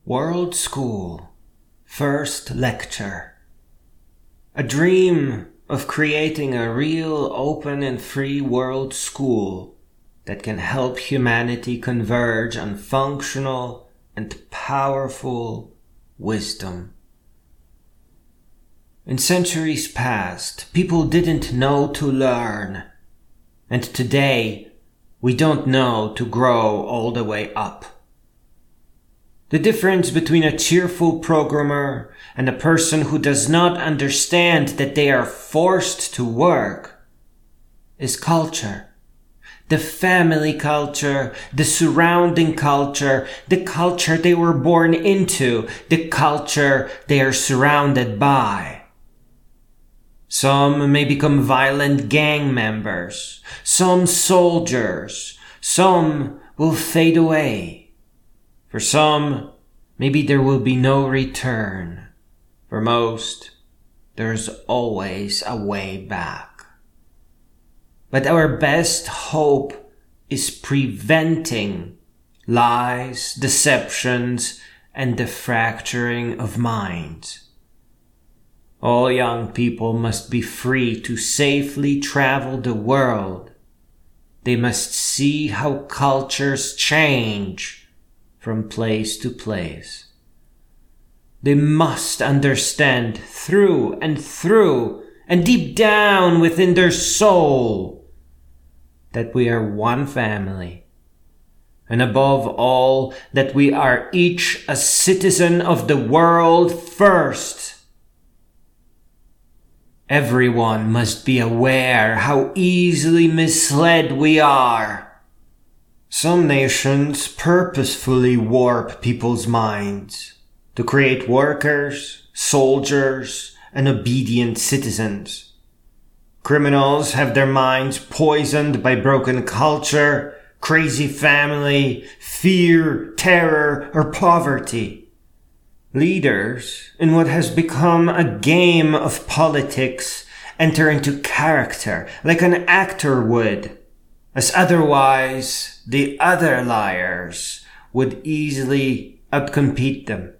World School, First Lecture. A dream of creating a real open and free world school that can help humanity converge on functional and powerful wisdom. In centuries past, people didn't know to learn, and today we don't know to grow all the way up. The difference between a cheerful programmer and a person who does not understand that they are forced to work is culture. The family culture, the surrounding culture, the culture they were born into, the culture they are surrounded by. Some may become violent gang members, some soldiers, some will fade away. For some, maybe there will be no return. For most, there's always a way back. But our best hope is preventing lies, deceptions, and the fracturing of minds. All young people must be free to safely travel the world. They must see how cultures change from place to place. They must understand through and deep down within their soul that we are one family, and above all, that we are each a citizen of the world first. Everyone must be aware how easily misled we are. Some nations purposefully warp people's minds to create workers, soldiers, and obedient citizens. Criminals have their minds poisoned by broken culture, crazy family, fear, terror, or poverty. Leaders, in what has become a game of politics, enter into character like an actor would, as otherwise the other liars would easily outcompete them.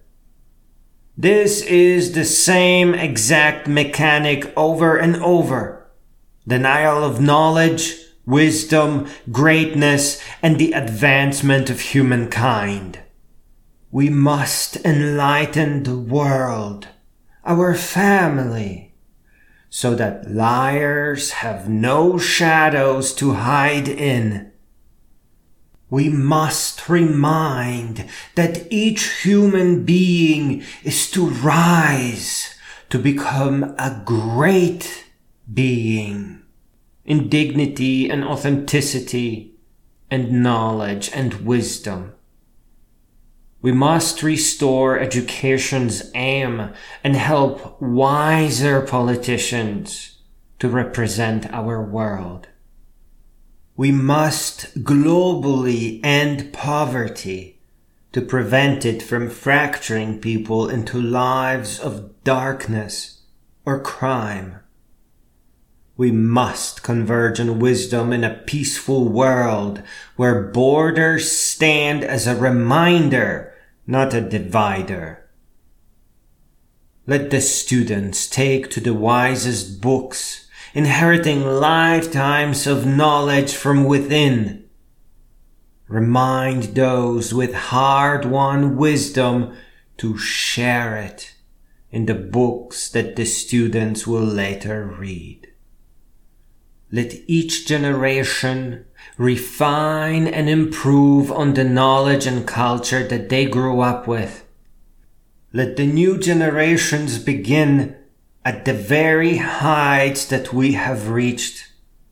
This is the same exact mechanic over and over. Denial of knowledge, wisdom, greatness, and the advancement of humankind. We must enlighten the world, our family, so that liars have no shadows to hide in. We must remind that each human being is to rise to become a great being in dignity and authenticity and knowledge and wisdom. We must restore education's aim and help wiser politicians to represent our world. We must globally end poverty to prevent it from fracturing people into lives of darkness or crime. We must converge on wisdom in a peaceful world where borders stand as a reminder, not a divider. Let the students take to the wisest books, inheriting lifetimes of knowledge from within. Remind those with hard-won wisdom to share it in the books that the students will later read. Let each generation refine and improve on the knowledge and culture that they grew up with. Let the new generations begin at the very heights that we have reached.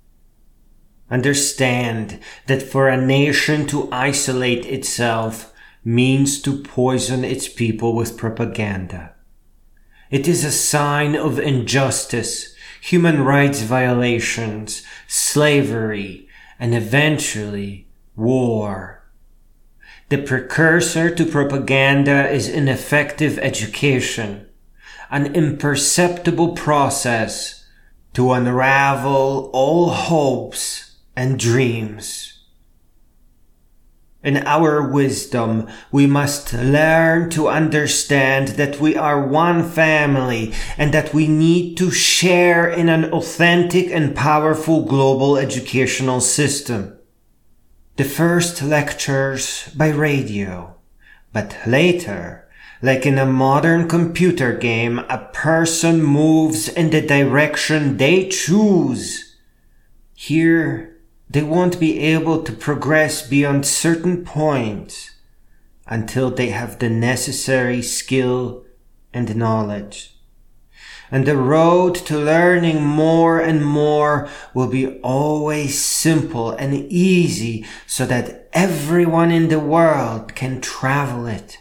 Understand that for a nation to isolate itself means to poison its people with propaganda. It is a sign of injustice, human rights violations, slavery, and eventually war. The precursor to propaganda is ineffective education, an imperceptible process to unravel all hopes and dreams. In our wisdom, we must learn to understand that we are one family and that we need to share in an authentic and powerful global educational system. The first lectures by radio, but later, like in a modern computer game, a person moves in the direction they choose. Here, they won't be able to progress beyond certain points until they have the necessary skill and knowledge. And the road to learning more and more will be always simple and easy so that everyone in the world can travel it.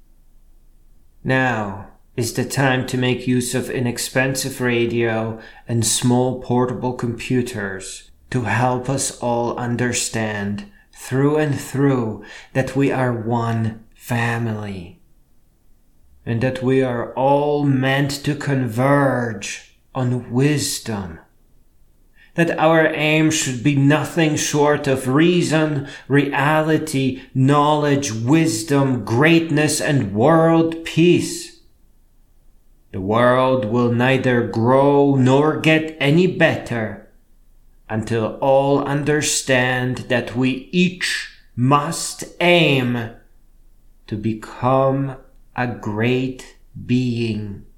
Now is the time to make use of inexpensive radio and small portable computers to help us all understand through and through that we are one family and that we are all meant to converge on wisdom, that our aim should be nothing short of reason, reality, knowledge, wisdom, greatness, and world peace. The world will neither grow nor get any better until all understand that we each must aim to become a great being.